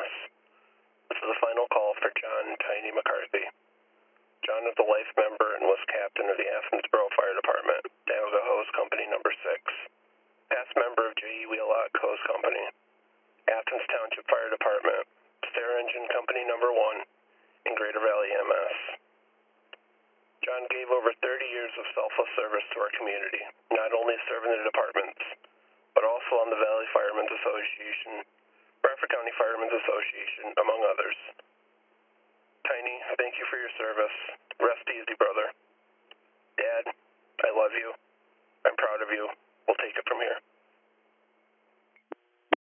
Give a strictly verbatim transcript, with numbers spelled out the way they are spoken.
This is the final call for John Tiny McCarthy. John is a life member and was captain of the Athensboro Fire Department, Tioga Hose Company number six. Past member of J E. Wheelock Hose Company, Athens Township Fire Department, Stair Engine Company number one, and Greater Valley M S. John gave over thirty years of selfless service to our community, not only serving the departments, but also on the Valley Firemen's Association, Bradford County Firemen's Association, among others. Tiny, thank you for your service. Rest easy, brother. Dad, I love you. I'm proud of you. We'll take it from here.